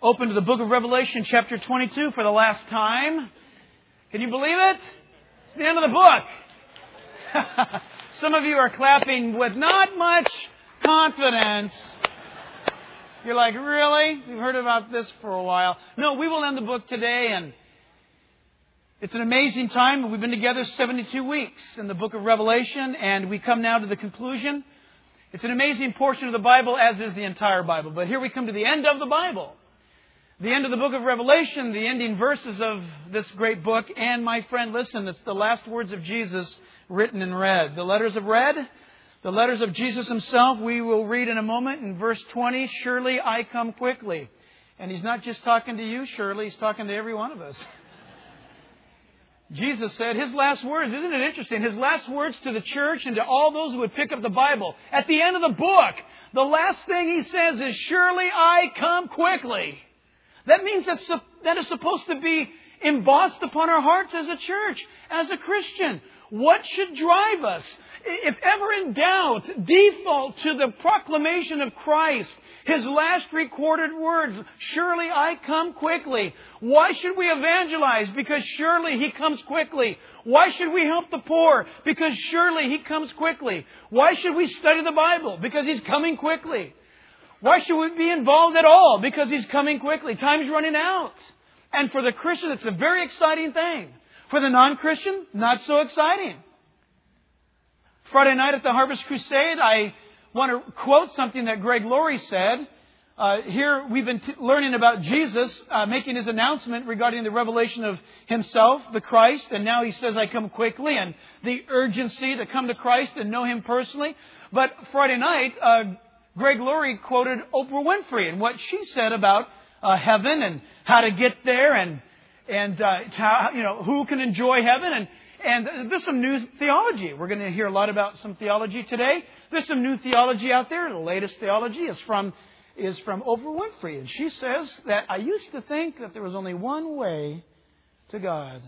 open to the book of Revelation, chapter 22 for the last time. Can you believe it? It's the end of the book. Some of you are clapping with not much confidence. You're like, really? We've heard about this for a while. No, we will end the book today, and it's an amazing time. We've been together 72 weeks in the book of Revelation, and we come now to the conclusion. It's an amazing portion of the Bible, as is the entire Bible. But here we come to the end of the Bible. The end of the book of Revelation, the ending verses of this great book. And my friend, listen, it's the last words of Jesus written in red. The letters of red, the letters of Jesus Himself, we will read in a moment in verse 20, surely I come quickly. And He's not just talking to you, surely, He's talking to every one of us. Jesus said His last words, isn't it interesting? His last words to the church and to all those who would pick up the Bible. At the end of the book, the last thing He says is, surely I come quickly. That means that is supposed to be embossed upon our hearts as a church, as a Christian. What should drive us? If ever in doubt, default to the proclamation of Christ, His last recorded words, surely I come quickly. Why should we evangelize? Because surely He comes quickly. Why should we help the poor? Because surely He comes quickly. Why should we study the Bible? Because He's coming quickly. Why should we be involved at all? Because He's coming quickly. Time's running out. And for the Christian, it's a very exciting thing. For the non-Christian, not so exciting. Friday night at the Harvest Crusade, I want to quote something that Greg Laurie said. Here we've been learning about Jesus making His announcement regarding the revelation of Himself, the Christ. And now He says, I come quickly, and the urgency to come to Christ and know Him personally. But Friday night, Greg Laurie quoted Oprah Winfrey and what she said about heaven and how to get there and how, who can enjoy heaven. And there's some new theology. We're going to hear a lot about some theology today. There's some new theology out there. The latest theology is from Oprah Winfrey. And she says that I used to think that there was only one way to God.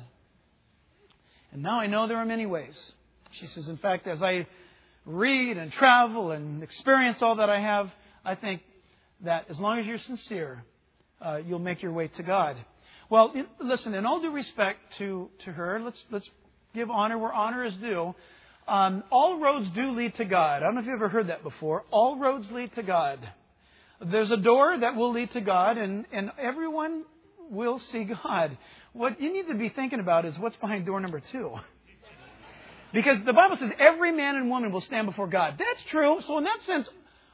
And now I know there are many ways. She says, in fact, as I read and travel and experience all that I have, I think that as long as you're sincere, you'll make your way to God. Well, listen, in all due respect to her, let's give honor where honor is due. All roads do lead to God. I don't know if you've ever heard that before. All roads lead to God. There's a door that will lead to God, and everyone will see God. What you need to be thinking about is what's behind door number 2. Because the Bible says every man and woman will stand before God. That's true. So in that sense,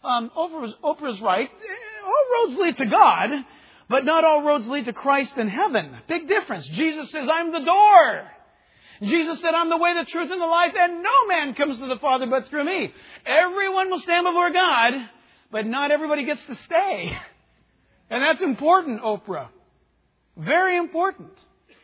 Oprah's right. All roads lead to God, but not all roads lead to Christ in heaven. Big difference. Jesus says, I'm the door. Jesus said, I'm the way, the truth, and the life, and no man comes to the Father but through me. Everyone will stand before God, but not everybody gets to stay. And that's important, Oprah. Very important.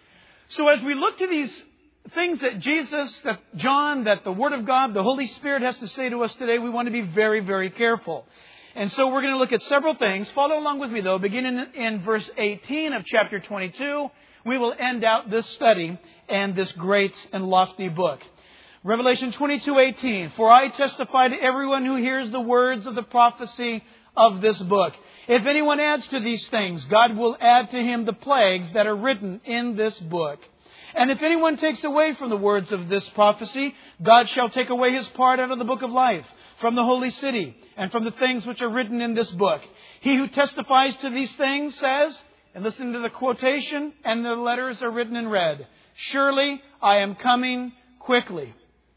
So as we look to these things that Jesus, that John, that the Word of God, the Holy Spirit has to say to us today, we want to be very, very careful. And so we're going to look at several things. Follow along with me, though. Beginning in verse 18 of chapter 22, we will end out this study and this great and lofty book. Revelation 22:18. For I testify to everyone who hears the words of the prophecy of this book. If anyone adds to these things, God will add to him the plagues that are written in this book. And if anyone takes away from the words of this prophecy, God shall take away his part out of the book of life, from the holy city, and from the things which are written in this book. He who testifies to these things says, and listen to the quotation, and the letters are written in red, surely I am coming quickly.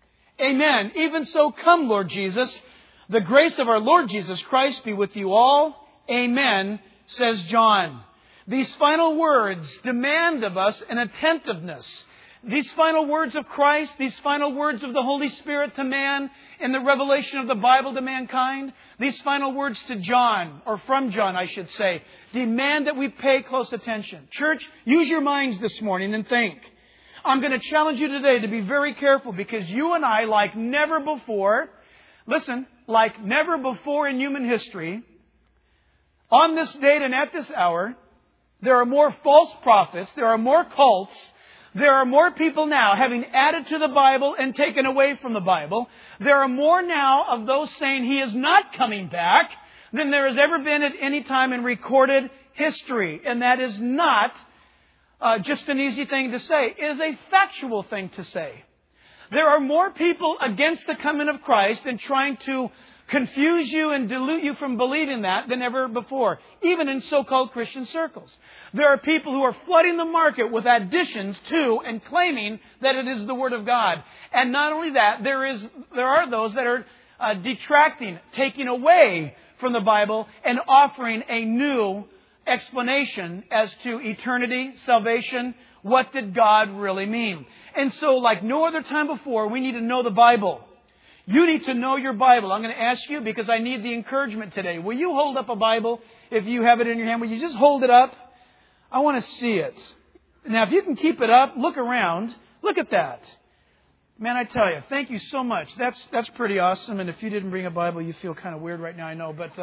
Amen. Even so come, Lord Jesus. The grace of our Lord Jesus Christ be with you all. Amen, says John. These final words demand of us an attentiveness. These final words of Christ, these final words of the Holy Spirit to man in the revelation of the Bible to mankind, these final words to John, or from John, I should say, demand that we pay close attention. Church, use your minds this morning and think. I'm going to challenge you today to be very careful because you and I, like never before, listen, like never before in human history, on this date and at this hour, there are more false prophets, there are more cults, there are more people now having added to the Bible and taken away from the Bible. There are more now of those saying He is not coming back than there has ever been at any time in recorded history. And that is not just an easy thing to say. It is a factual thing to say. There are more people against the coming of Christ and trying to confuse you and dilute you from believing that than ever before, even in so-called Christian circles. There are people who are flooding the market with additions to and claiming that it is the Word of God. And not only that, there are those that are detracting, taking away from the Bible and offering a new explanation as to eternity, salvation. What did God really mean? And so, like no other time before, we need to know the Bible. You need to know your Bible. I'm going to ask you because I need the encouragement today. Will you hold up a Bible if you have it in your hand? Will you just hold it up? I want to see it. Now, if you can keep it up, look around. Look at that. Man, I tell you, thank you so much. That's pretty awesome. And if you didn't bring a Bible, you feel kind of weird right now, I know. But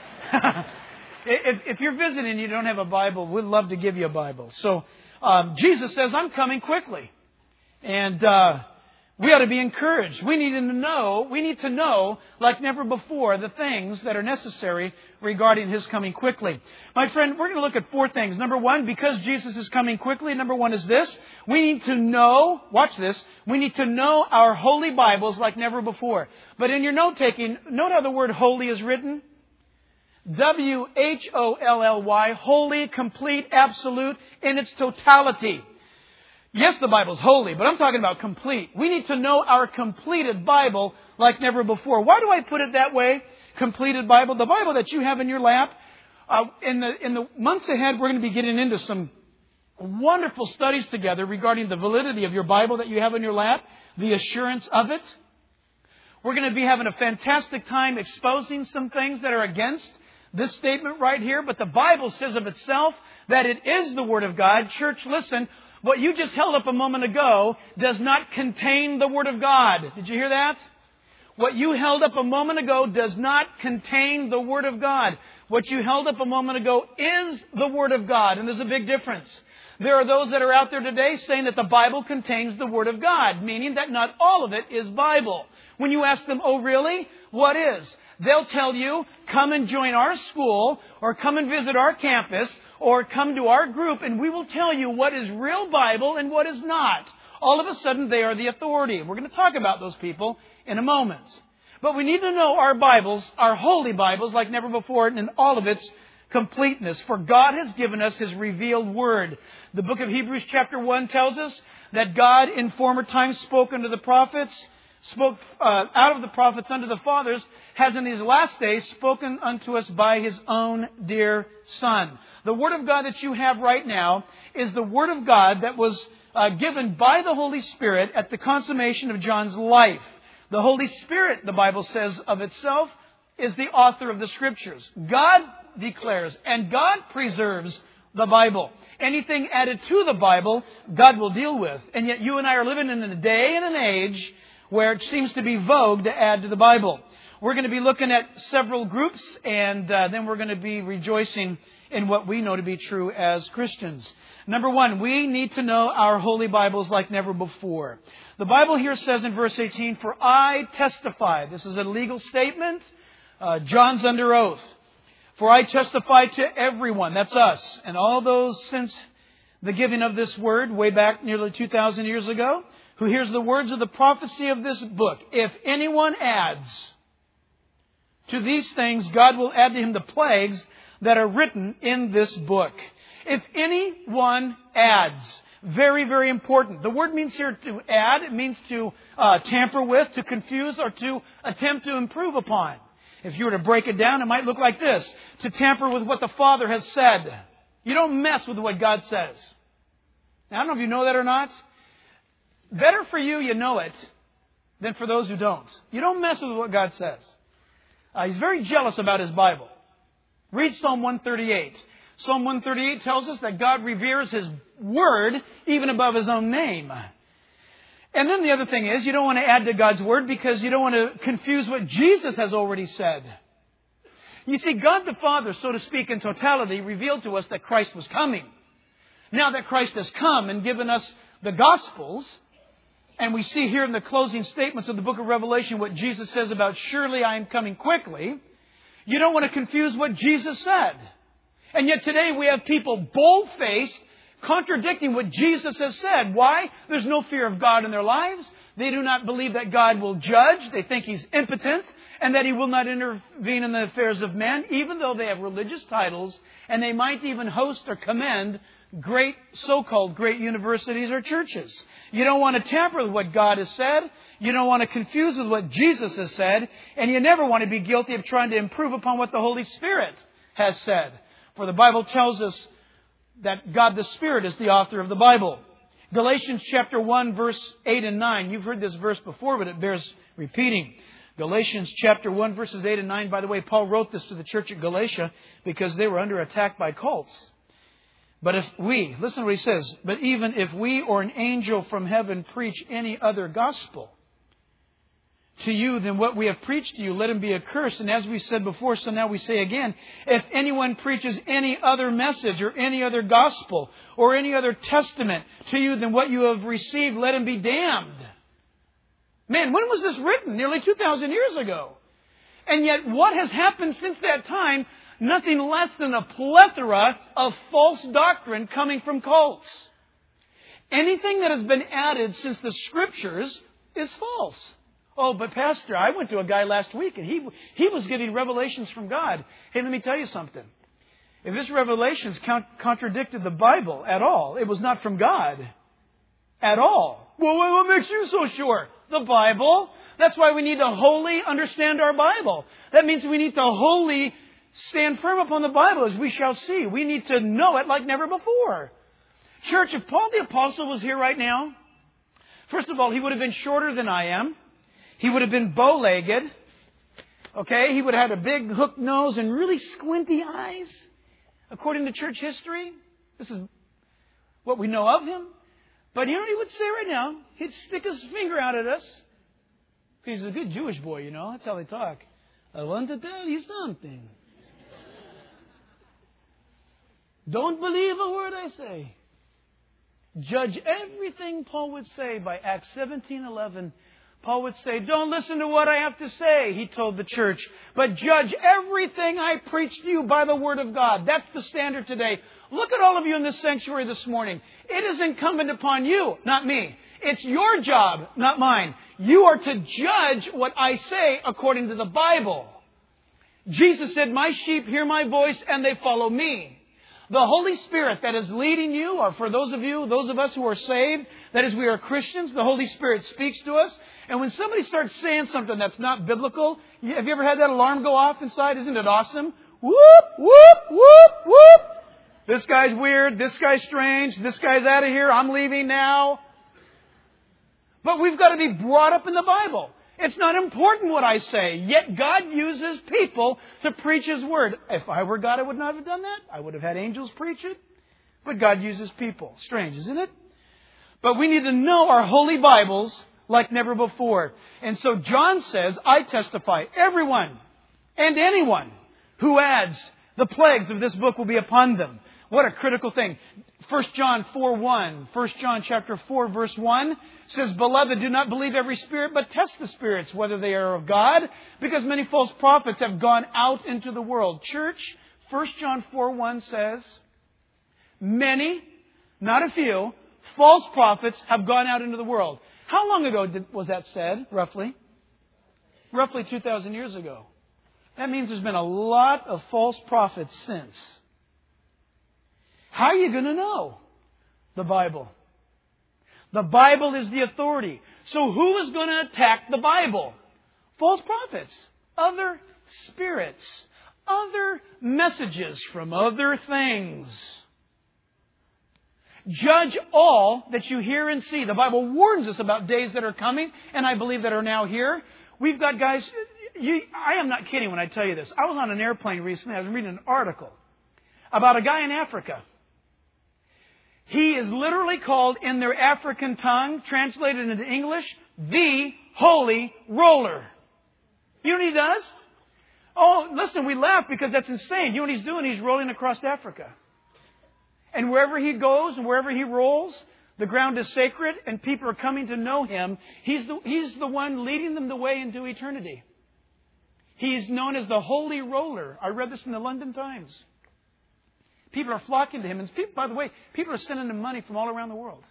if you're visiting and you don't have a Bible, we'd love to give you a Bible. So Jesus says, I'm coming quickly. And we ought to be encouraged. We need to know, like never before, the things that are necessary regarding His coming quickly. My friend, we're going to look at 4 things. Number 1, because Jesus is coming quickly, number 1 is this. We need to know, watch this, we need to know our holy Bibles like never before. But in your note-taking, note how the word holy is written. W-H-O-L-L-Y, holy, complete, absolute, in its totality. Yes, the Bible's holy, but I'm talking about complete. We need to know our completed Bible like never before. Why do I put it that way? Completed Bible. The Bible that you have in your lap. In the months ahead, we're going to be getting into some wonderful studies together regarding the validity of your Bible that you have in your lap, the assurance of it. We're going to be having a fantastic time exposing some things that are against this statement right here. But the Bible says of itself that it is the Word of God. Church, listen. What you just held up a moment ago does not contain the Word of God. Did you hear that? What you held up a moment ago does not contain the Word of God. What you held up a moment ago is the Word of God. And there's a big difference. There are those that are out there today saying that the Bible contains the Word of God, meaning that not all of it is Bible. When you ask them, oh really? What is? They'll tell you, come and join our school, or come and visit our campus, or come to our group, and we will tell you what is real Bible and what is not. All of a sudden, they are the authority. We're going to talk about those people in a moment. But we need to know our Bibles, our holy Bibles, like never before, in all of its completeness. For God has given us His revealed Word. The book of Hebrews chapter 1 tells us that God in former times spoke unto the prophets, spoke out of the prophets unto the fathers, has in these last days spoken unto us by His own dear Son. The Word of God that you have right now is the Word of God that was given by the Holy Spirit at the consummation of John's life. The Holy Spirit, the Bible says of itself, is the author of the Scriptures. God declares and God preserves the Bible. Anything added to the Bible, God will deal with. And yet you and I are living in a day and an age where it seems to be vogue to add to the Bible. We're going to be looking at several groups, and then we're going to be rejoicing in what we know to be true as Christians. Number 1, we need to know our holy Bibles like never before. The Bible here says in verse 18, for I testify. This is a legal statement. John's under oath. For I testify to everyone, that's us, and all those since the giving of this word way back nearly 2,000 years ago, who hears the words of the prophecy of this book. If anyone adds to these things, God will add to him the plagues that are written in this book. If anyone adds, very, very important. The word means here to add. It means to tamper with, to confuse, or to attempt to improve upon. If you were to break it down, it might look like this. To tamper with what the Father has said. You don't mess with what God says. Now, I don't know if you know that or not. Better for you, you know it, than for those who don't. You don't mess with what God says. He's very jealous about His Bible. Read Psalm 138. Psalm 138 tells us that God reveres His Word even above His own name. And then the other thing is, you don't want to add to God's Word because you don't want to confuse what Jesus has already said. You see, God the Father, so to speak, in totality, revealed to us that Christ was coming. Now that Christ has come and given us the Gospels, and we see here in the closing statements of the book of Revelation what Jesus says about, surely I am coming quickly, you don't want to confuse what Jesus said. And yet today we have people bold-faced, contradicting what Jesus has said. Why? There's no fear of God in their lives. They do not believe that God will judge. They think He's impotent and that He will not intervene in the affairs of men, even though they have religious titles and they might even host or commend great, so-called great universities or churches. You don't want to tamper with what God has said. You don't want to confuse with what Jesus has said. And you never want to be guilty of trying to improve upon what the Holy Spirit has said. For the Bible tells us that God the Spirit is the author of the Bible. Galatians chapter 1, verse 8 and 9. You've heard this verse before, but it bears repeating. Galatians chapter 1, verses 8 and 9. By the way, Paul wrote this to the church at Galatia because they were under attack by cults. But if we, listen to what he says, but even if we or an angel from heaven preach any other gospel to you than what we have preached to you, let him be accursed. And as we said before, so now we say again, if anyone preaches any other message or any other gospel or any other testament to you than what you have received, let him be damned. Man, when was this written? Nearly 2,000 years ago. And yet what has happened since that time? Nothing less than a plethora of false doctrine coming from cults. Anything that has been added since the Scriptures is false. Oh, but Pastor, I went to a guy last week and he was giving revelations from God. Hey, let me tell you something. If his revelations contradicted the Bible at all, it was not from God at all. Well, what makes you so sure? The Bible. That's why we need to wholly understand our Bible. That means we need to wholly stand firm upon the Bible, as we shall see. We need to know it like never before. Church, if Paul the Apostle was here right now, first of all, he would have been shorter than I am. He would have been bow-legged. Okay? He would have had a big hooked nose and really squinty eyes. According to church history, this is what we know of him. But you know what he would say right now? He'd stick his finger out at us. He's a good Jewish boy, you know. That's how they talk. I want to tell you something. Don't believe a word I say. Judge everything, Paul would say, by Acts 17:11. Paul would say, don't listen to what I have to say, he told the church, but judge everything I preach to you by the Word of God. That's the standard today. Look at all of you in this sanctuary this morning. It is incumbent upon you, not me. It's your job, not mine. You are to judge what I say according to the Bible. Jesus said, my sheep hear my voice and they follow me. The Holy Spirit that is leading you, or for those of us who are saved, that is, we are Christians, the Holy Spirit speaks to us. And when somebody starts saying something that's not biblical, have you ever had that alarm go off inside? Isn't it awesome? Whoop, whoop, whoop, whoop. This guy's weird. This guy's strange. This guy's out of here. I'm leaving now. But we've got to be brought up in the Bible. It's not important what I say. Yet God uses people to preach His Word. If I were God, I would not have done that. I would have had angels preach it. But God uses people. Strange, isn't it? But we need to know our holy Bibles like never before. And so John says, I testify, everyone and anyone who adds the plagues of this book will be upon them. What a critical thing. 1 John 4:1, 1 John chapter 4, verse 1 says, Beloved, do not believe every spirit, but test the spirits, whether they are of God, because many false prophets have gone out into the world. Church, 1 John 4:1 says, many, not a few, false prophets have gone out into the world. How long ago was that said, roughly? Roughly 2,000 years ago. That means there's been a lot of false prophets since. How are you going to know? The Bible. The Bible is the authority. So who is going to attack the Bible? False prophets. Other spirits. Other messages from other things. Judge all that you hear and see. The Bible warns us about days that are coming, and I believe that are now here. We've got guys, I am not kidding when I tell you this. I was on an airplane recently. I was reading an article about a guy in Africa. He is literally called in their African tongue, translated into English, the Holy Roller. You know what he does? Oh, listen, we laugh because that's insane. You know what he's doing? He's rolling across Africa. And wherever he goes and wherever he rolls, the ground is sacred and people are coming to know him. He's the one leading them the way into eternity. He's known as the Holy Roller. I read this in the London Times. People are flocking to him. And people, by the way, people are sending him money from all around the world.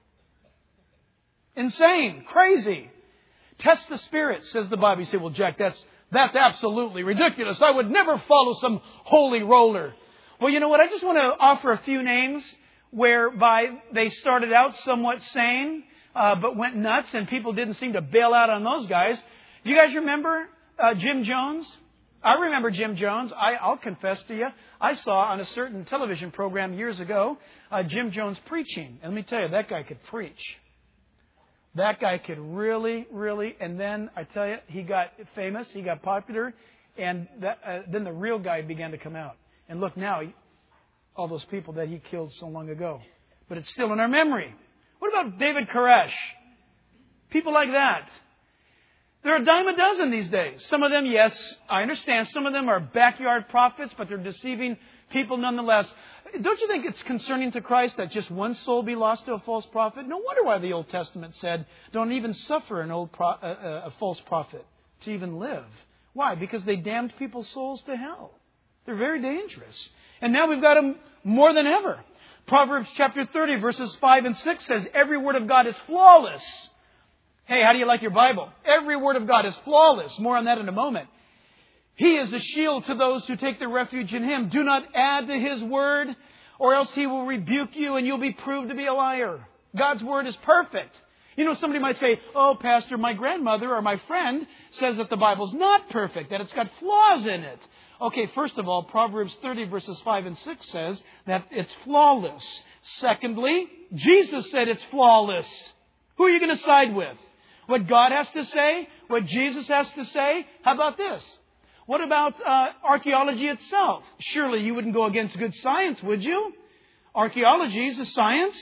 Insane. Crazy. Test the spirits, says the Bible. You say, well, Jack, that's absolutely ridiculous. I would never follow some holy roller. Well, you know what? I just want to offer a few names whereby they started out somewhat sane, but went nuts, and people didn't seem to bail out on those guys. Do you guys remember Jim Jones? I remember Jim Jones. I'll confess to you, I saw on a certain television program years ago Jim Jones preaching. And let me tell you, that guy could preach. That guy could really, really, and then I tell you, he got famous, he got popular, and then the real guy began to come out. And look now, all those people that he killed so long ago. But it's still in our memory. What about David Koresh? People like that. There are a dime a dozen these days. Some of them, yes, I understand. Some of them are backyard prophets, but they're deceiving people nonetheless. Don't you think it's concerning to Christ that just one soul be lost to a false prophet? No wonder why the Old Testament said, don't even suffer a false prophet to even live. Why? Because they damned people's souls to hell. They're very dangerous. And now we've got them more than ever. Proverbs chapter 30, verses 5 and 6 says, every word of God is flawless. Hey, how do you like your Bible? Every word of God is flawless. More on that in a moment. He is a shield to those who take their refuge in Him. Do not add to His word, or else He will rebuke you and you'll be proved to be a liar. God's word is perfect. You know, somebody might say, oh, Pastor, my grandmother or my friend says that the Bible's not perfect, that it's got flaws in it. Okay, first of all, Proverbs 30 verses 5 and 6 says that it's flawless. Secondly, Jesus said it's flawless. Who are you going to side with? What God has to say? What Jesus has to say? How about this? What about archaeology itself? Surely you wouldn't go against good science, would you? Archaeology is a science.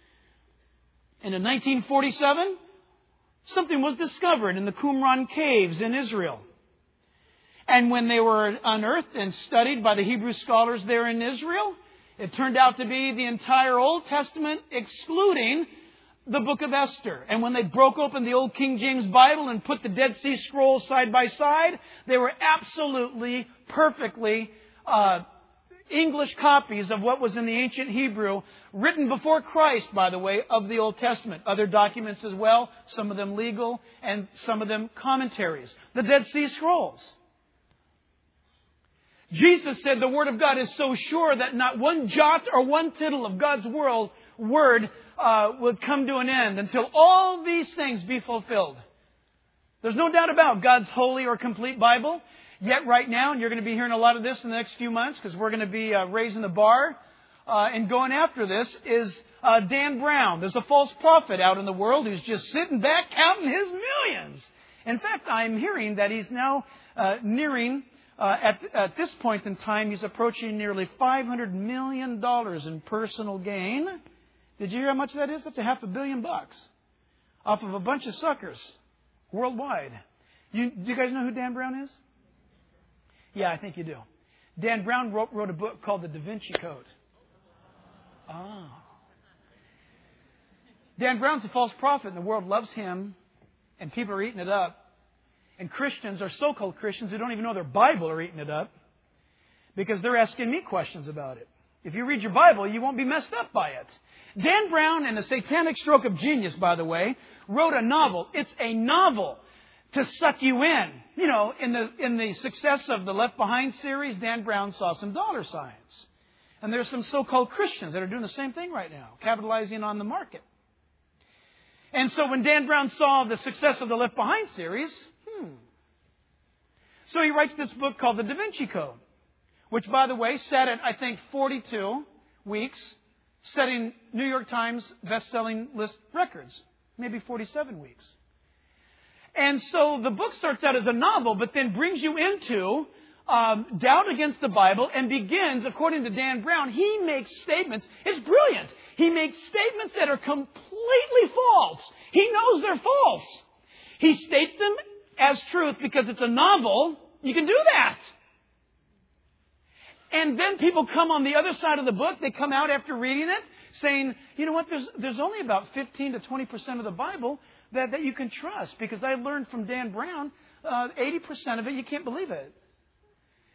And in 1947, something was discovered in the Qumran caves in Israel. And when they were unearthed and studied by the Hebrew scholars there in Israel, it turned out to be the entire Old Testament, excluding the book of Esther. And when they broke open the old King James Bible and put the Dead Sea Scrolls side by side, they were absolutely, perfectly English copies of what was in the ancient Hebrew, written before Christ, by the way, of the Old Testament. Other documents as well, some of them legal and some of them commentaries. The Dead Sea Scrolls. Jesus said the Word of God is so sure that not one jot or one tittle of God's word would come to an end until all these things be fulfilled. There's no doubt about God's holy or complete Bible. Yet right now, and you're going to be hearing a lot of this in the next few months because we're going to be raising the bar and going after this, is Dan Brown. There's a false prophet out in the world who's just sitting back counting his millions. In fact, I'm hearing that he's now nearing... At this point in time, he's approaching nearly $500 million in personal gain. Did you hear how much that is? That's $500 million off of a bunch of suckers worldwide. Do you guys know who Dan Brown is? Yeah, I think you do. Dan Brown wrote a book called The Da Vinci Code. Oh. Dan Brown's a false prophet, and the world loves him, and people are eating it up. And Christians, or so-called Christians, who don't even know their Bible, are eating it up because they're asking me questions about it. If you read your Bible, you won't be messed up by it. Dan Brown, in a satanic stroke of genius, by the way, wrote a novel. It's a novel to suck you in. You know, in the success of the Left Behind series, Dan Brown saw some dollar signs. And there's some so-called Christians that are doing the same thing right now, capitalizing on the market. And so when Dan Brown saw the success of the Left Behind series... So he writes this book called The Da Vinci Code, which, by the way, sat at, I think, 42 weeks, setting New York Times best-selling list records, maybe 47 weeks. And so the book starts out as a novel, but then brings you into doubt against the Bible and begins, according to Dan Brown, he makes statements. It's brilliant. He makes statements that are completely false. He knows they're false. He states them as truth because it's a novel. You can do that. And then people come on the other side of the book. They come out after reading it saying, you know what, there's only about 15 to 20% of the Bible that you can trust, because I learned from Dan Brown 80% of it, you can't believe it.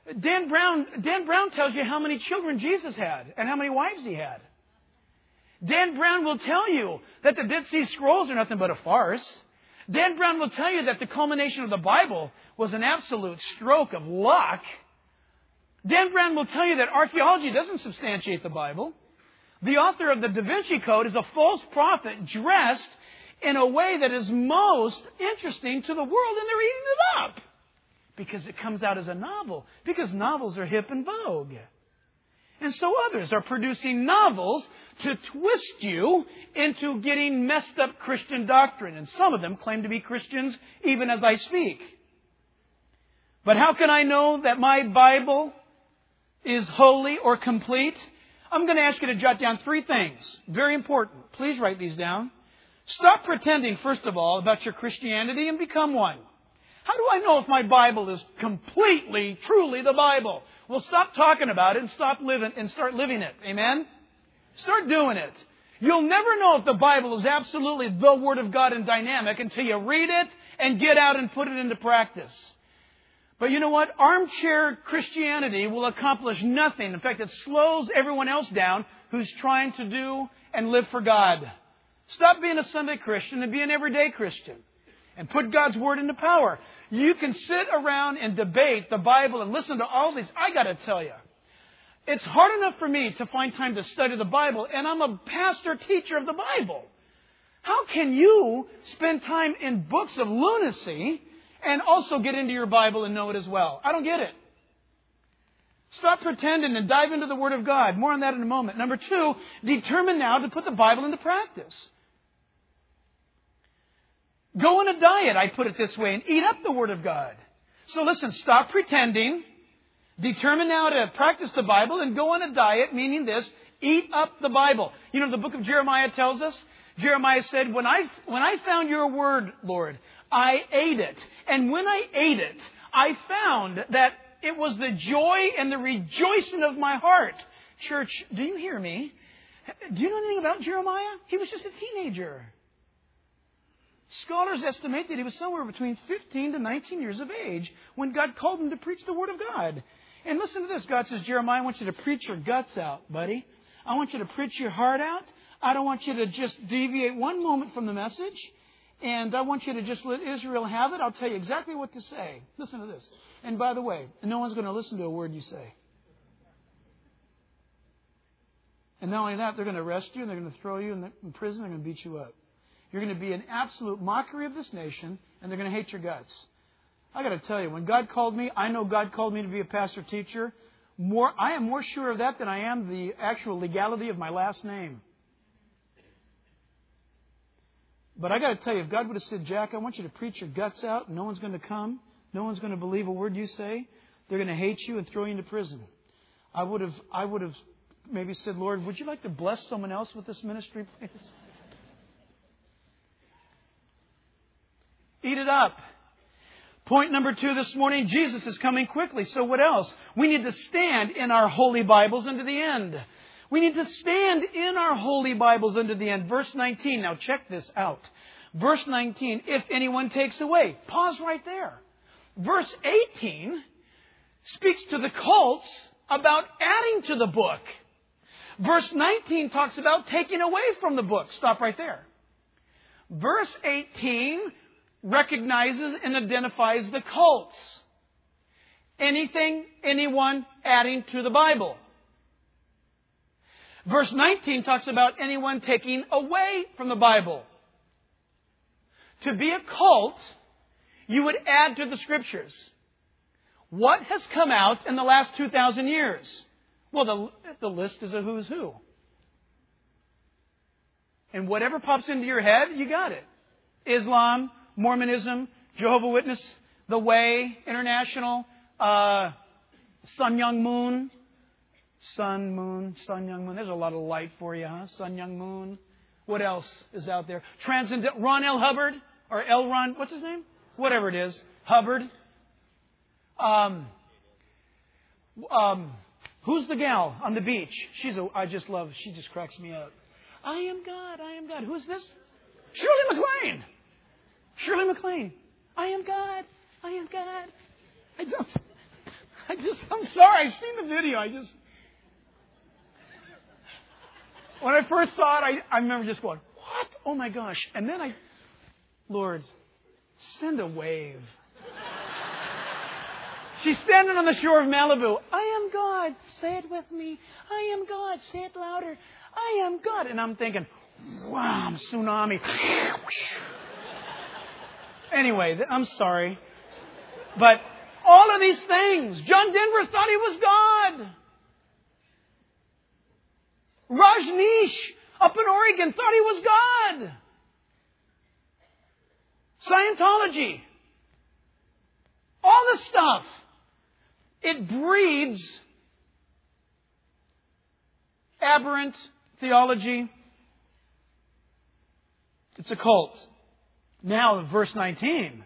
Dan Brown tells you how many children Jesus had and how many wives he had. Dan Brown will tell you that the Dead Sea Scrolls are nothing but a farce. Dan Brown will tell you that the culmination of the Bible was an absolute stroke of luck. Dan Brown will tell you that archaeology doesn't substantiate the Bible. The author of the Da Vinci Code is a false prophet dressed in a way that is most interesting to the world, and they're eating it up because it comes out as a novel, because novels are hip and vogue. And so others are producing novels to twist you into getting messed up Christian doctrine. And some of them claim to be Christians even as I speak. But how can I know that my Bible is holy or complete? I'm going to ask you to jot down 3 things. Very important. Please write these down. Stop pretending, first of all, about your Christianity and become one. How do I know if my Bible is completely, truly the Bible? Well, stop talking about it and start living it. Amen? Start doing it. You'll never know if the Bible is absolutely the Word of God and dynamic until you read it and get out and put it into practice. But you know what? Armchair Christianity will accomplish nothing. In fact, it slows everyone else down who's trying to do and live for God. Stop being a Sunday Christian and be an everyday Christian. And put God's Word into power. You can sit around and debate the Bible and listen to all these. I got to tell you, it's hard enough for me to find time to study the Bible, and I'm a pastor teacher of the Bible. How can you spend time in books of lunacy and also get into your Bible and know it as well? I don't get it. Stop pretending and dive into the Word of God. More on that in a moment. Number 2, determine now to put the Bible into practice. Go on a diet, I put it this way, and eat up the Word of God. So listen, stop pretending. Determine now to practice the Bible and go on a diet, meaning this, eat up the Bible. You know, the book of Jeremiah tells us, Jeremiah said, when I found your Word, Lord, I ate it. And when I ate it, I found that it was the joy and the rejoicing of my heart. Church, do you hear me? Do you know anything about Jeremiah? He was just a teenager. Scholars estimate that he was somewhere between 15 to 19 years of age when God called him to preach the Word of God. And listen to this. God says, Jeremiah, I want you to preach your guts out, buddy. I want you to preach your heart out. I don't want you to just deviate one moment from the message. And I want you to just let Israel have it. I'll tell you exactly what to say. Listen to this. And by the way, no one's going to listen to a word you say. And not only that, they're going to arrest you and they're going to throw you in prison. They're going to beat you up. You're going to be an absolute mockery of this nation, and they're going to hate your guts. I got to tell you, when God called me, I know God called me to be a pastor teacher. I am more sure of that than I am the actual legality of my last name. But I got to tell you, if God would have said, Jack, I want you to preach your guts out, and no one's going to come, no one's going to believe a word you say, they're going to hate you and throw you into prison. I would have maybe said, Lord, would you like to bless someone else with this ministry, please? Eat it up. Point number 2 this morning, Jesus is coming quickly. So what else? We need to stand in our holy Bibles unto the end. We need to stand in our holy Bibles unto the end. Verse 19. Now check this out. Verse 19. If anyone takes away. Pause right there. Verse 18 speaks to the cults about adding to the book. Verse 19 talks about taking away from the book. Stop right there. Verse 18 recognizes and identifies the cults. Anything, anyone adding to the Bible. Verse 19 talks about anyone taking away from the Bible. To be a cult, you would add to the Scriptures. What has come out in the last 2,000 years? Well, the list is a who's who. And whatever pops into your head, you got it. Islam, Mormonism, Jehovah's Witness, The Way, International, Sun Young Moon. Sun, Moon, Sun, Young Moon. There's a lot of light for you, huh? Sun, Young Moon. What else is out there? Ron L. Hubbard, or L. Ron, what's his name? Whatever it is. Hubbard. Who's the gal on the beach? She just cracks me up. I am God, I am God. Who's this? Shirley MacLaine. Shirley MacLaine. I am God, I am God. I'm sorry, I've seen the video. When I first saw it, I remember just going, what? Oh my gosh. And then Lord, send a wave. She's standing on the shore of Malibu. I am God. Say it with me. I am God. Say it louder. I am God. And I'm thinking, wow, tsunami. Anyway, I'm sorry. But all of these things, John Denver thought he was God. Rajneesh up in Oregon thought he was God. Scientology. All this stuff. It breeds aberrant theology. It's a cult. Now, verse 19.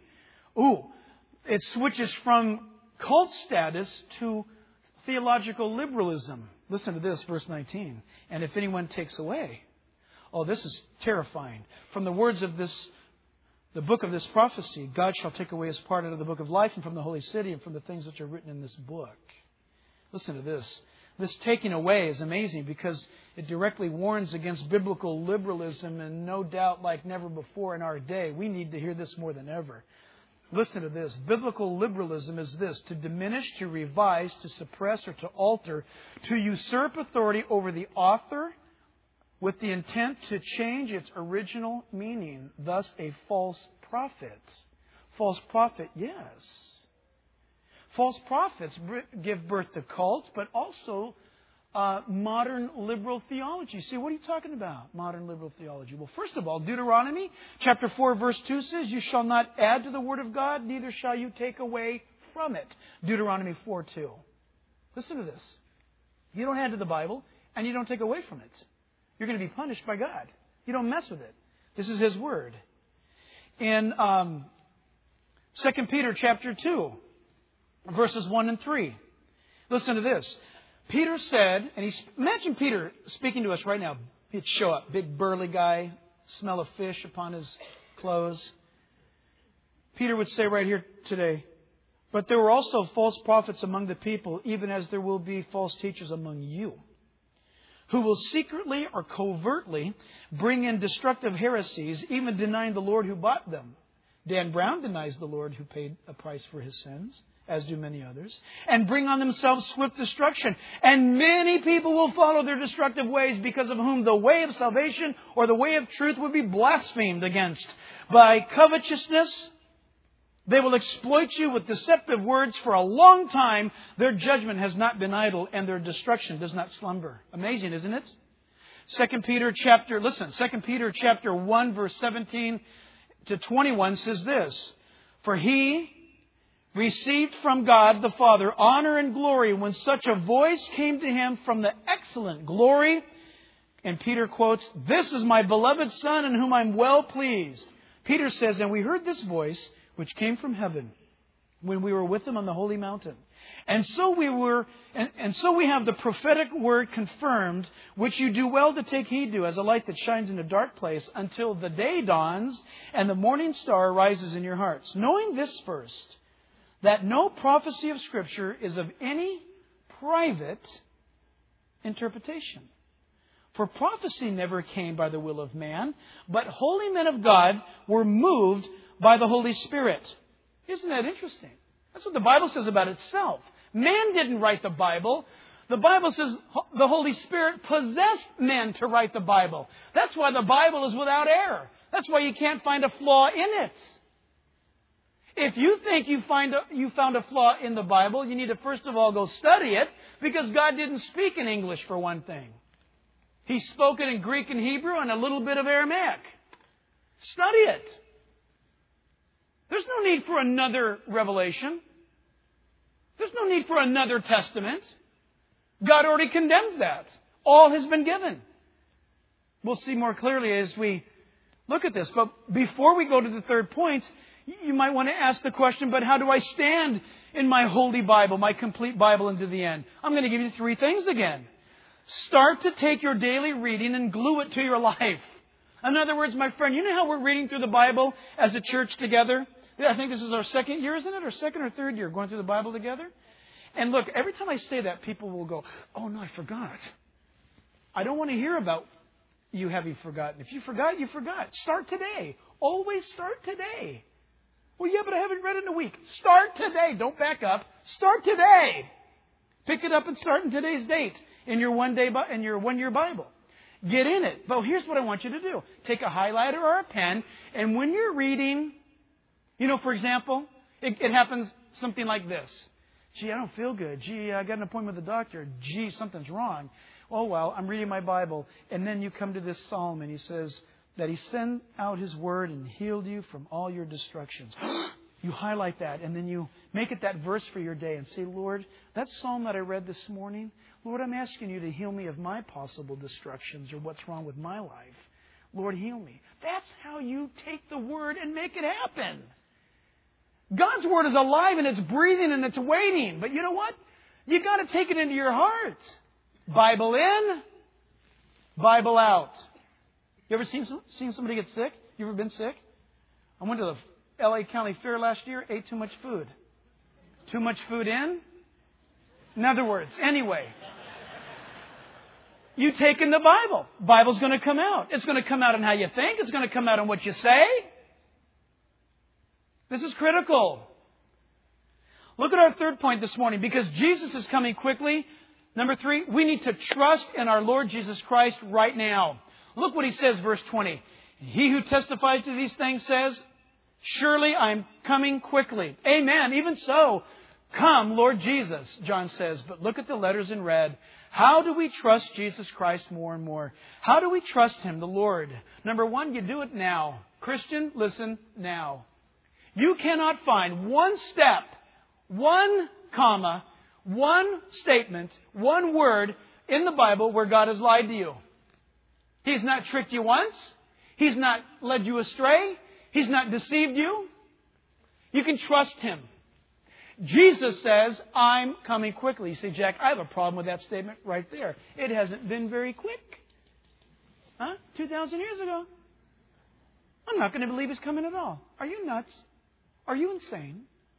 It switches from cult status to theological liberalism. Listen to this, verse 19. And if anyone takes away. Oh, this is terrifying. From the words of the book of this prophecy, God shall take away his part out of the book of life and from the holy city and from the things which are written in this book. Listen to this. This taking away is amazing because it directly warns against biblical liberalism, and no doubt like never before in our day. We need to hear this more than ever. Listen to this. Biblical liberalism is this: to diminish, to revise, to suppress, or to alter, to usurp authority over the author with the intent to change its original meaning. Thus, a false prophet. False prophet, yes. False prophets give birth to cults, but also modern liberal theology. See, what are you talking about, modern liberal theology? Well, first of all, Deuteronomy chapter 4, verse 2 says, you shall not add to the word of God, neither shall you take away from it. Deuteronomy 4, 2. Listen to this. You don't add to the Bible, and you don't take away from it. You're going to be punished by God. You don't mess with it. This is His Word. In 2 Peter chapter 2, verses 1 and 3. Listen to this. Peter said, and imagine Peter speaking to us right now. He'd show up, big burly guy, smell of fish upon his clothes. Peter would say right here today, but there were also false prophets among the people, even as there will be false teachers among you, who will secretly or covertly bring in destructive heresies, even denying the Lord who bought them. Dan Brown denies the Lord who paid a price for his sins, as do many others, and bring on themselves swift destruction. And many people will follow their destructive ways, because of whom the way of salvation or the way of truth would be blasphemed against. By covetousness, they will exploit you with deceptive words for a long time. Their judgment has not been idle, and their destruction does not slumber. Amazing, isn't it? 2 Peter chapter 1, verse 17 to 21 says this: for He received from God the Father honor and glory when such a voice came to Him from the excellent glory. And Peter quotes, this is my beloved Son in whom I'm well pleased. Peter says, and we heard this voice which came from heaven when we were with Him on the holy mountain. And so we have the prophetic word confirmed, which you do well to take heed to, as a light that shines in a dark place until the day dawns and the morning star rises in your hearts. Knowing this first, that no prophecy of Scripture is of any private interpretation. For prophecy never came by the will of man, but holy men of God were moved by the Holy Spirit. Isn't that interesting? That's what the Bible says about itself. Man didn't write the Bible. The Bible says the Holy Spirit possessed men to write the Bible. That's why the Bible is without error. That's why you can't find a flaw in it. If you think you found a flaw in the Bible, you need to first of all go study it, because God didn't speak in English, for one thing. He spoke it in Greek and Hebrew and a little bit of Aramaic. Study it. There's no need for another revelation. There's no need for another testament. God already condemns that. All has been given. We'll see more clearly as we look at this. But before we go to the third point, you might want to ask the question, but how do I stand in my holy Bible, my complete Bible into the end? I'm going to give you three things again. Start to take your daily reading and glue it to your life. In other words, my friend, you know how we're reading through the Bible as a church together? I think this is our second year, isn't it? Our second or third year going through the Bible together. And look, every time I say that, people will go, oh no, I forgot. I don't want to hear about you having forgotten. If you forgot, you forgot. Start today. Always start today. Well, yeah, but I haven't read it in a week. Start today. Don't back up. Start today. Pick it up and start in today's date in your 1-year Bible. Get in it. But here's what I want you to do. Take a highlighter or a pen, and when you're reading, for example, it happens something like this. Gee, I don't feel good. Gee, I got an appointment with the doctor. Gee, something's wrong. Oh, well, I'm reading my Bible. And then you come to this psalm, and he says that He sent out His word and healed you from all your destructions. You highlight that, and then you make it that verse for your day and say, Lord, that psalm that I read this morning, Lord, I'm asking you to heal me of my possible destructions or what's wrong with my life. Lord, heal me. That's how you take the word and make it happen. God's word is alive and it's breathing and it's waiting. But you know what? You got to take it into your heart. Bible in, Bible out. You ever seen somebody get sick? You ever been sick? I went to the LA County Fair last year, ate too much food. Too much food in? In other words, anyway. You take in the Bible. Bible's going to come out. It's going to come out in how you think. It's going to come out in what you say. This is critical. Look at our third point this morning. Because Jesus is coming quickly. Number 3, we need to trust in our Lord Jesus Christ right now. Look what He says, verse 20. He who testifies to these things says, surely I'm coming quickly. Amen. Even so, come, Lord Jesus, John says. But look at the letters in red. How do we trust Jesus Christ more and more? How do we trust Him, the Lord? Number 1, you do it now. Christian, listen now. You cannot find one step, one comma, one statement, one word in the Bible where God has lied to you. He's not tricked you once. He's not led you astray. He's not deceived you. You can trust Him. Jesus says, I'm coming quickly. You say, Jack, I have a problem with that statement right there. It hasn't been very quick. 2,000 years ago. I'm not going to believe He's coming at all. Are you nuts? Are you insane?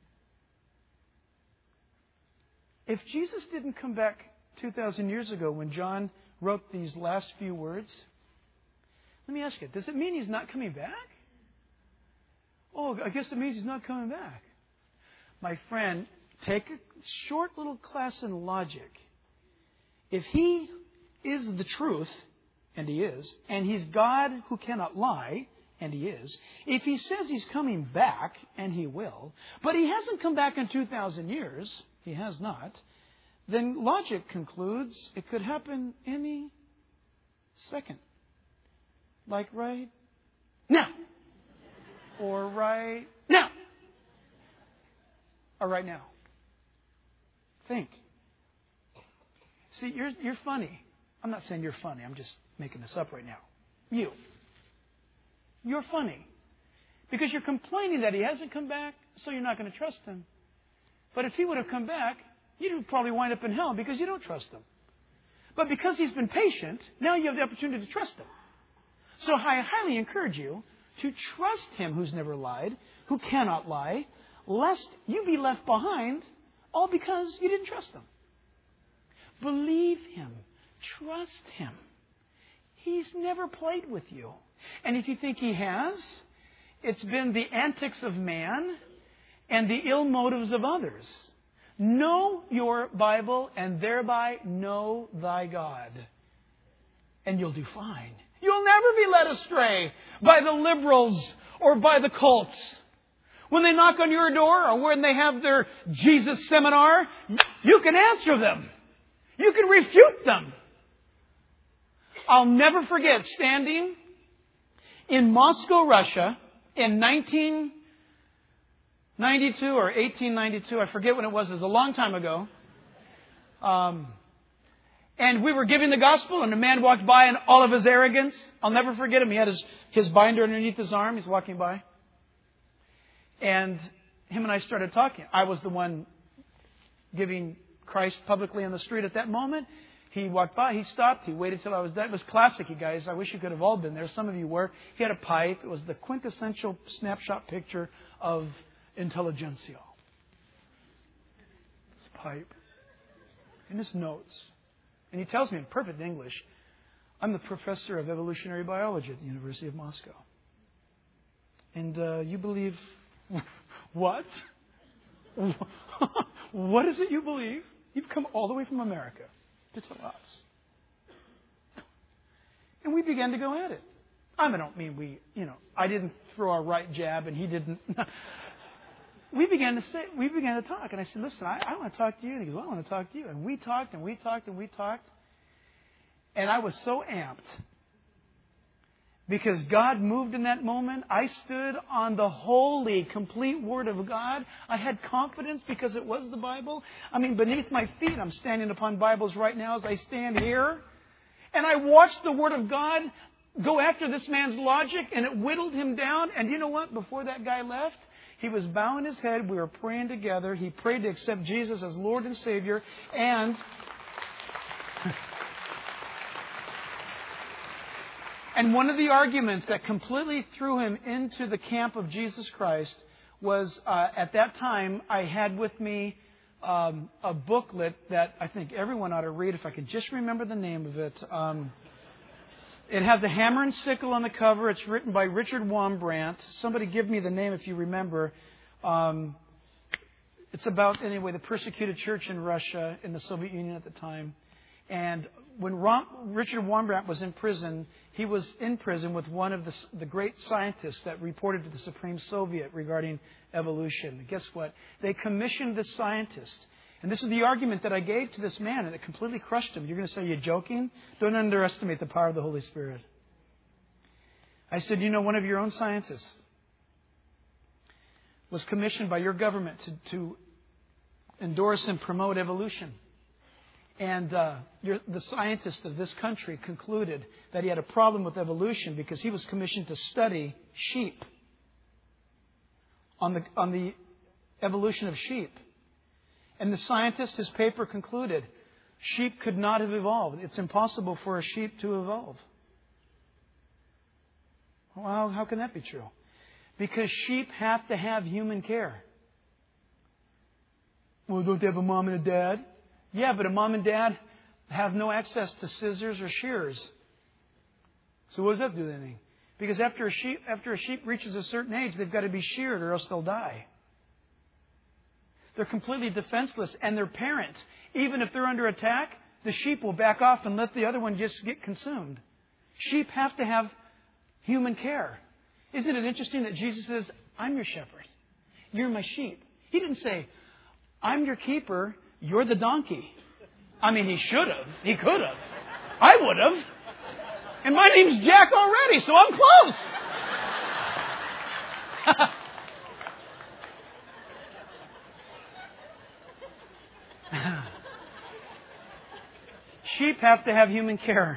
If Jesus didn't come back 2,000 years ago when John wrote these last few words, let me ask you, does it mean He's not coming back? Oh, I guess it means He's not coming back. My friend, take a short little class in logic. If He is the truth, and He is, and He's God who cannot lie, and He is, if He says He's coming back, and He will, but He hasn't come back in 2,000 years, He has not, then logic concludes it could happen any second. Like right now. Or right now. Or right now. Think. See, you're funny. I'm not saying you're funny. I'm just making this up right now. You're funny. Because you're complaining that He hasn't come back, so you're not going to trust Him. But if He would have come back, you'd probably wind up in hell because you don't trust Him. But because He's been patient, now you have the opportunity to trust Him. So I highly encourage you to trust Him who's never lied, who cannot lie, lest you be left behind all because you didn't trust Him. Believe Him. Trust Him. He's never played with you. And if you think He has, it's been the antics of man and the ill motives of others. Know your Bible and thereby know thy God. And you'll do fine. You'll never be led astray by the liberals or by the cults. When they knock on your door or when they have their Jesus seminar, you can answer them. You can refute them. I'll never forget standing in Moscow, Russia in 1992 or 1892. I forget when it was. It was a long time ago. And we were giving the gospel, and a man walked by in all of his arrogance. I'll never forget him. He had his binder underneath his arm. He's walking by. And him and I started talking. I was the one giving Christ publicly on the street at that moment. He walked by. He stopped. He waited till I was done. It was classic, you guys. I wish you could have all been there. Some of you were. He had a pipe. It was the quintessential snapshot picture of intelligentsia. This pipe. in his notes. And he tells me in perfect English, I'm the professor of evolutionary biology at the University of Moscow. And you believe... What? What is it you believe? You've come all the way from America to tell us. And we began to go at it. I don't mean I didn't throw a right jab and he didn't. We began to talk. And I said, listen, I want to talk to you. And he goes, well, I want to talk to you. And we talked and we talked and we talked. And I was so amped. Because God moved in that moment. I stood on the holy, complete Word of God. I had confidence because it was the Bible. I mean, beneath my feet, I'm standing upon Bibles right now as I stand here. And I watched the Word of God go after this man's logic, and it whittled him down. And you know what? Before that guy left, he was bowing his head. We were praying together. He prayed to accept Jesus as Lord and Savior. And one of the arguments that completely threw him into the camp of Jesus Christ was, at that time, I had with me a booklet that I think everyone ought to read, if I could just remember the name of it. It has a hammer and sickle on the cover. It's written by Richard Wurmbrand. Somebody give me the name if you remember. It's about, anyway, the persecuted church in Russia, in the Soviet Union at the time. And when Richard Wurmbrand was in prison, he was in prison with one of the great scientists that reported to the Supreme Soviet regarding evolution. And guess what? They commissioned this scientist. And this is the argument that I gave to this man, and it completely crushed him. You're going to say, you're joking? Don't underestimate the power of the Holy Spirit. I said, one of your own scientists was commissioned by your government to endorse and promote evolution. And the scientist of this country concluded that he had a problem with evolution because he was commissioned to study sheep, on the evolution of sheep. And the scientist, his paper concluded, sheep could not have evolved. It's impossible for a sheep to evolve. Well, how can that be true? Because sheep have to have human care. Well, don't they have a mom and a dad? Yeah, but a mom and dad have no access to scissors or shears. So what does that do with anything? Because after a sheep reaches a certain age, they've got to be sheared or else they'll die. They're completely defenseless. And their parents, even if they're under attack, the sheep will back off and let the other one just get consumed. Sheep have to have human care. Isn't it interesting that Jesus says, I'm your shepherd. You're my sheep. He didn't say, I'm your keeper. You're the donkey. I mean, he should have. He could have. I would have. And my name's Jack already, so I'm close. Sheep have to have human care.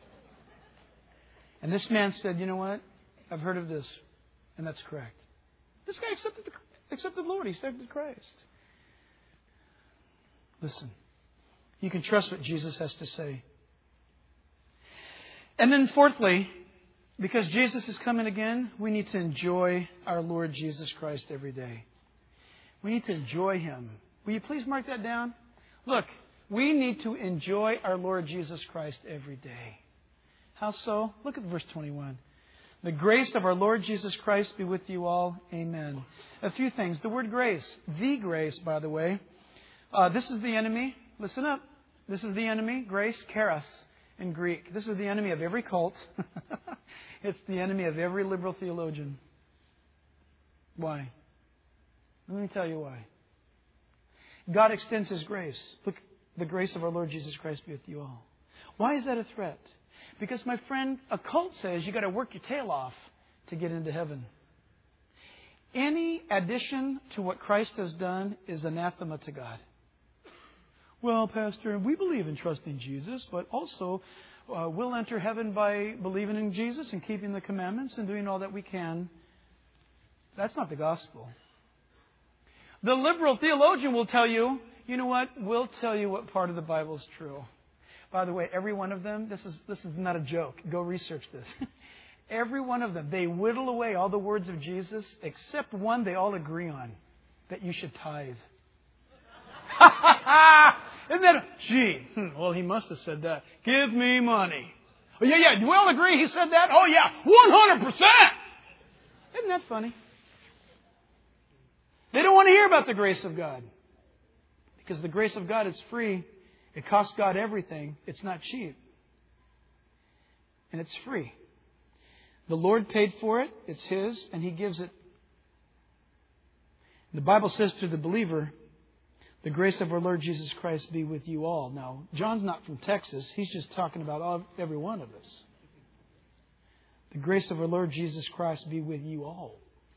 And this man said, you know what? I've heard of this. And that's correct. This guy accepted the Lord. He accepted Christ. Listen. You can trust what Jesus has to say. And then fourthly, because Jesus is coming again, we need to enjoy our Lord Jesus Christ every day. We need to enjoy Him. Will you please mark that down? Look, we need to enjoy our Lord Jesus Christ every day. How so? Look at verse 21. The grace of our Lord Jesus Christ be with you all. Amen. A few things. The word grace. The grace, by the way. This is the enemy. Listen up. This is the enemy. Grace, charis in Greek. This is the enemy of every cult. It's the enemy of every liberal theologian. Why? Let me tell you why. God extends His grace. Look, the grace of our Lord Jesus Christ be with you all. Why is that a threat? Because, my friend, a cult says you got to work your tail off to get into heaven. Any addition to what Christ has done is anathema to God. Well, Pastor, we believe in trusting Jesus, but also we'll enter heaven by believing in Jesus and keeping the commandments and doing all that we can. That's not the gospel. The liberal theologian will tell you, you know what? We'll tell you what part of the Bible is true. By the way, every one of them, this is not a joke. Go research this. Every one of them, they whittle away all the words of Jesus, except one they all agree on, that you should tithe. Isn't that, well, he must have said that. Give me money. Oh, yeah, do we all agree he said that? Oh, yeah, 100%. Isn't that funny? They don't want to hear about the grace of God. Because the grace of God is free. It costs God everything. It's not cheap. And it's free. The Lord paid for it. It's His, and He gives it. The Bible says to the believer, the grace of our Lord Jesus Christ be with you all. Now, John's not from Texas. He's just talking about every one of us. The grace of our Lord Jesus Christ be with you all.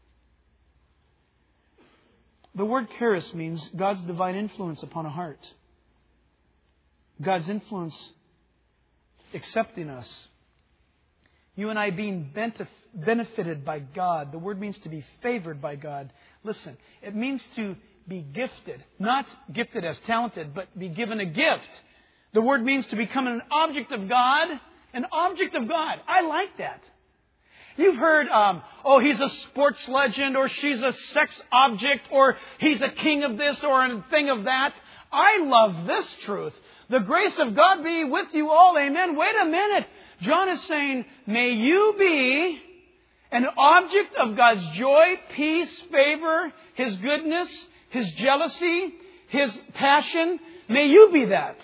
The word charis means God's divine influence upon a heart. God's influence accepting us. You and I being benefited by God. The word means to be favored by God. Listen, it means to be gifted. Not gifted as talented, but be given a gift. The word means to become an object of God. An object of God. I like that. You've heard, he's a sports legend, or she's a sex object, or he's a king of this, or a thing of that. I love this truth. The grace of God be with you all. Amen. Wait a minute. John is saying, may you be an object of God's joy, peace, favor, His goodness, His jealousy, His passion. May you be that.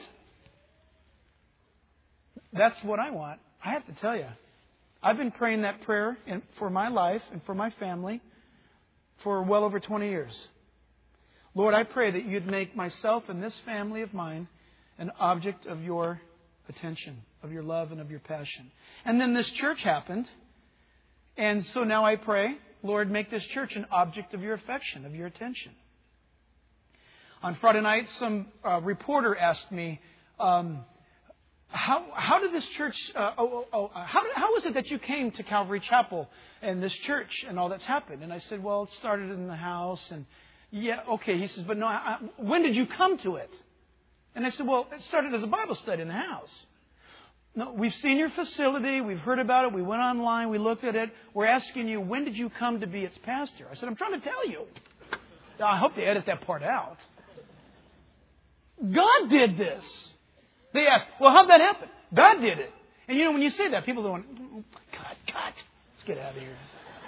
That's what I want. I have to tell you. I've been praying that prayer for my life and for my family for well over 20 years. Lord, I pray that You'd make myself and this family of mine an object of Your attention, of Your love and of Your passion. And then this church happened. And so now I pray, Lord, make this church an object of Your affection, of Your attention. On Friday night, some reporter asked me, how did this church, how is it that you came to Calvary Chapel and this church and all that's happened? And I said, well, it started in the house. And yeah, okay. He says, but no, when did you come to it? And I said, well, it started as a Bible study in the house. No, we've seen your facility. We've heard about it. We went online. We looked at it. We're asking you, when did you come to be its pastor? I said, I'm trying to tell you. Now, I hope they edit that part out. God did this. They asked, well, how'd that happen? God did it. And you know, when you say that, people are going, God, let's get out of here.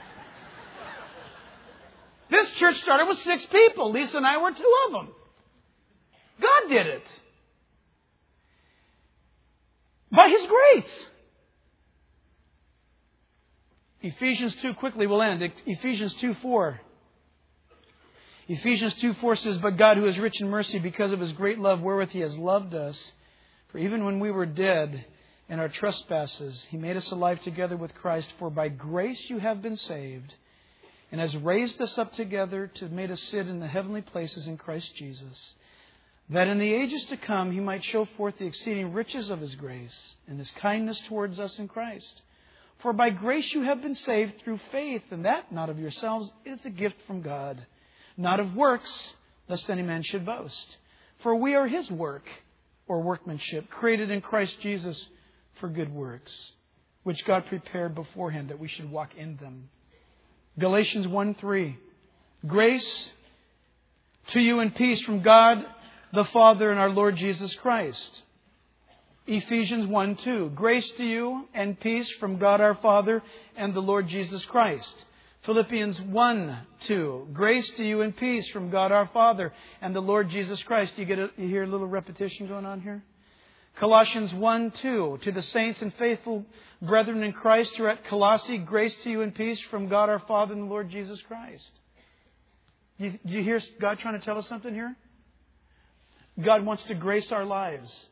This church started with 6 people. Lisa and I were 2 of them. God did it. By His grace. Ephesians 2, quickly we'll end. Ephesians 2:4. Ephesians 2:4 says, but God, who is rich in mercy because of His great love wherewith He has loved us, for even when we were dead in our trespasses, He made us alive together with Christ. For by grace you have been saved, and has raised us up together to make us sit in the heavenly places in Christ Jesus, that in the ages to come He might show forth the exceeding riches of His grace and His kindness towards us in Christ. For by grace you have been saved through faith, and that not of yourselves, it is a gift from God, not of works, lest any man should boast. For we are His work, or workmanship, created in Christ Jesus for good works, which God prepared beforehand that we should walk in them. Galatians 1:3. Grace to you and peace from God the Father and our Lord Jesus Christ. Ephesians 1:2. Grace to you and peace from God our Father and the Lord Jesus Christ. Philippians 1:2. Grace to you and peace from God our Father and the Lord Jesus Christ. You hear a little repetition going on here? Colossians 1:2. To the saints and faithful brethren in Christ who are at Colossae, grace to you and peace from God our Father and the Lord Jesus Christ. Do you hear God trying to tell us something here? God wants to grace our lives.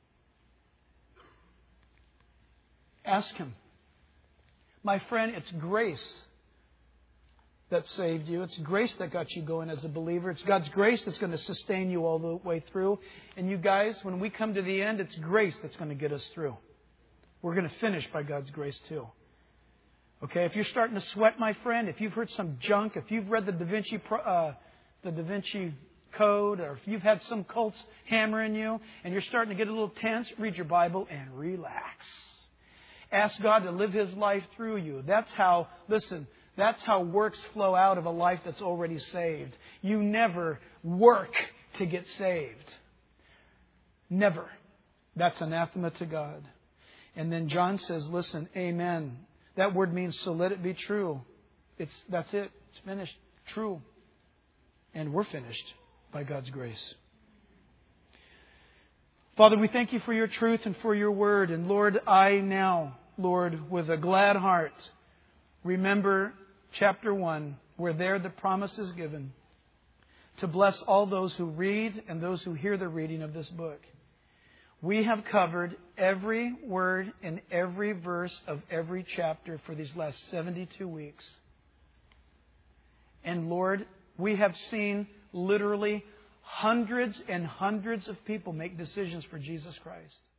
Ask Him. My friend, it's grace that saved you. It's grace that got you going as a believer. It's God's grace that's going to sustain you all the way through. And you guys, when we come to the end, it's grace that's going to get us through. We're going to finish by God's grace too. Okay, if you're starting to sweat, my friend, if you've heard some junk, if you've read the Da Vinci Code, or if you've had some cults hammering you and you're starting to get a little tense, read your Bible and relax. Ask God to live His life through you. That's how works flow out of a life that's already saved. You never work to get saved. Never. That's anathema to God. And then John says, listen, amen. That word means so let it be true. That's it. It's finished. True. And we're finished by God's grace. Father, we thank You for Your truth and for Your word. And Lord, I now, Lord, with a glad heart, remember chapter 1, where there the promise is given to bless all those who read and those who hear the reading of this book. We have covered every word and every verse of every chapter for these last 72 weeks. And Lord, we have seen literally hundreds and hundreds of people make decisions for Jesus Christ.